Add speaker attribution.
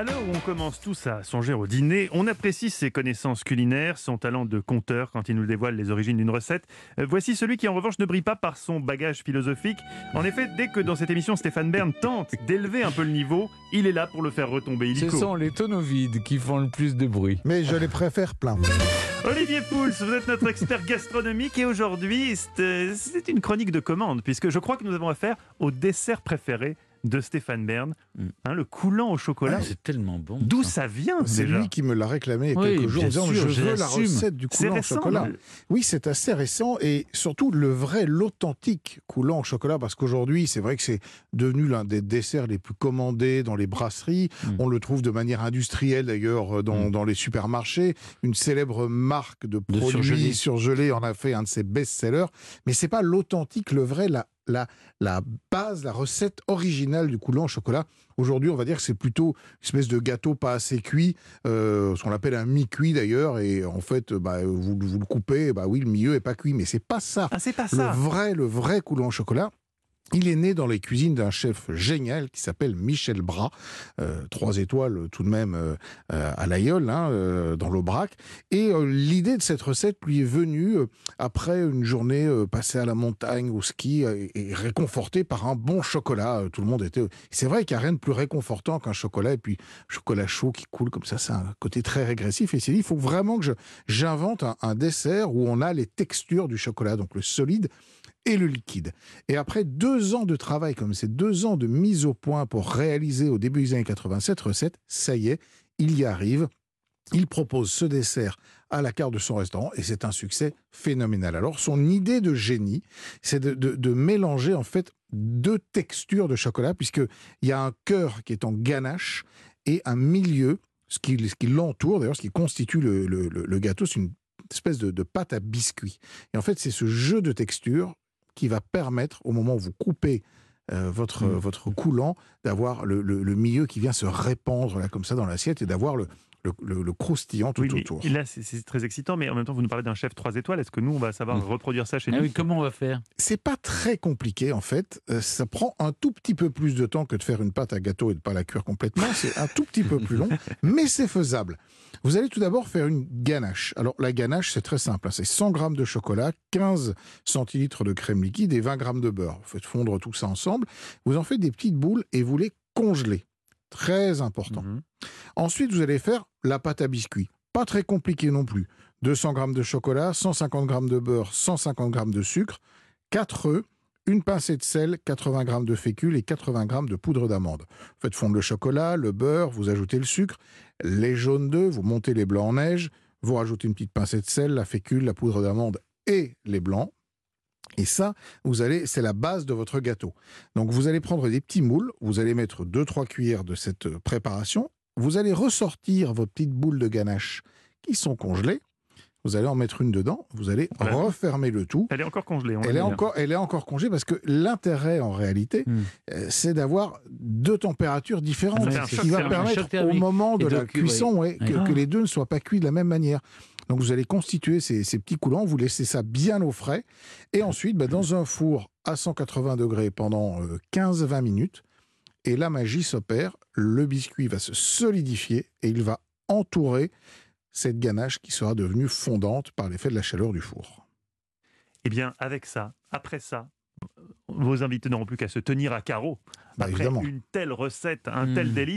Speaker 1: À l'heure où on commence tous à songer au dîner, on apprécie ses connaissances culinaires, son talent de conteur quand il nous dévoile les origines d'une recette. Voici celui qui en revanche ne brille pas par son bagage philosophique. En effet, dès que dans cette émission Stéphane Bern tente d'élever un peu le niveau, il est là pour le faire retomber
Speaker 2: Ce
Speaker 1: illico.
Speaker 2: sont les tonneaux vides qui font le plus de bruit.
Speaker 3: Mais je les préfère pleins.
Speaker 1: Olivier Pouls, vous êtes notre expert gastronomique et aujourd'hui, c'est une chronique de commande puisque je crois que nous avons affaire au dessert préféré de Stéphane Bern, le coulant au chocolat.
Speaker 2: C'est tellement bon.
Speaker 1: D'où ça vient
Speaker 3: C'est
Speaker 1: déjà
Speaker 3: lui qui me l'a réclamé il y a
Speaker 2: Oui,
Speaker 3: quelques jours en
Speaker 2: bien
Speaker 3: disant
Speaker 2: sûr,
Speaker 3: je veux la
Speaker 2: j'assume.
Speaker 3: recette du
Speaker 1: C'est
Speaker 3: coulant au
Speaker 1: récent,
Speaker 3: chocolat.
Speaker 1: non ?
Speaker 3: Oui, c'est assez récent et surtout l'authentique coulant au chocolat parce qu'aujourd'hui, c'est vrai que c'est devenu l'un des desserts les plus commandés dans les brasseries. On le trouve de manière industrielle d'ailleurs dans les supermarchés. Une célèbre marque de produits surgelés en a fait un de ses best-sellers. Mais c'est pas l'authentique, le vrai, la base, la recette originale du coulant au chocolat. Aujourd'hui, on va dire que c'est plutôt une espèce de gâteau pas assez cuit, ce qu'on appelle un mi-cuit d'ailleurs, et en fait, vous le coupez, oui, le milieu est pas cuit, mais c'est pas ça.
Speaker 1: Ah, c'est pas ça.
Speaker 3: Le vrai coulant au chocolat. Il est né dans les cuisines d'un chef génial qui s'appelle Michel Bras, 3 étoiles tout de même à l'Aïeul, dans l'Aubrac. Et l'idée de cette recette lui est venue après une journée passée à la montagne, au ski, et réconfortée par un bon chocolat. Tout le monde était... C'est vrai qu'il n'y a rien de plus réconfortant qu'un chocolat, et puis chocolat chaud qui coule comme ça, c'est un côté très régressif. Et il s'est dit, il faut vraiment que j'invente un dessert où on a les textures du chocolat, donc le solide et le liquide. Et après 2 ans de travail, comme c'est 2 ans de mise au point pour réaliser au début des années 80 cette recette, ça y est, il y arrive. Il propose ce dessert à la carte de son restaurant et c'est un succès phénoménal. Alors son idée de génie, c'est de mélanger en fait 2 textures de chocolat, puisqu'il y a un cœur qui est en ganache et un milieu, ce qui l'entoure, d'ailleurs ce qui constitue le gâteau, c'est une espèce de pâte à biscuit. Et en fait, c'est ce jeu de textures qui va permettre, au moment où vous coupez votre coulant, d'avoir le milieu qui vient se répandre là, comme ça dans l'assiette et d'avoir le croustillant tout autour.
Speaker 1: Et là, c'est très excitant, mais en même temps, vous nous parlez d'un chef 3 étoiles. Est-ce que nous, on va savoir reproduire ça chez nous ?
Speaker 2: Oui, comment on va faire ?
Speaker 3: C'est pas très compliqué, en fait. Ça prend un tout petit peu plus de temps que de faire une pâte à gâteau et de ne pas la cuire complètement. C'est un tout petit peu plus long, mais c'est faisable. Vous allez tout d'abord faire une ganache. Alors, la ganache, c'est très simple. C'est 100 grammes de chocolat, 15 centilitres de crème liquide et 20 grammes de beurre. Vous faites fondre tout ça ensemble. Vous en faites des petites boules et vous les congelez. Très important. Ensuite, vous allez faire la pâte à biscuits. Pas très compliqué non plus. 200 grammes de chocolat, 150 grammes de beurre, 150 grammes de sucre, 4 œufs, une pincée de sel, 80 grammes de fécule et 80 grammes de poudre d'amande. Vous faites fondre le chocolat, le beurre, vous ajoutez le sucre, les jaunes d'œufs, vous montez les blancs en neige, vous rajoutez une petite pincée de sel, la fécule, la poudre d'amande et les blancs. Et ça, c'est la base de votre gâteau. Donc vous allez prendre des petits moules, vous allez mettre 2-3 cuillères de cette préparation, vous allez ressortir vos petites boules de ganache qui sont congelées, vous allez en mettre une dedans, vous allez refermer le tout.
Speaker 1: Elle est encore congelée.
Speaker 3: Elle est encore congelée parce que l'intérêt en réalité, c'est d'avoir 2 températures différentes.
Speaker 1: C'est
Speaker 3: Ce qui va permettre au moment de la cuisson que les 2 ne soient pas cuits de la même manière. Donc vous allez constituer ces petits coulants, vous laissez ça bien au frais et ensuite dans un four à 180 degrés pendant 15-20 minutes. Et la magie s'opère, le biscuit va se solidifier et il va entourer cette ganache qui sera devenue fondante par l'effet de la chaleur du four.
Speaker 1: Eh bien, avec ça, après ça, vos invités n'auront plus qu'à se tenir à carreau. Après
Speaker 3: Évidemment.
Speaker 1: une telle recette, un tel délice.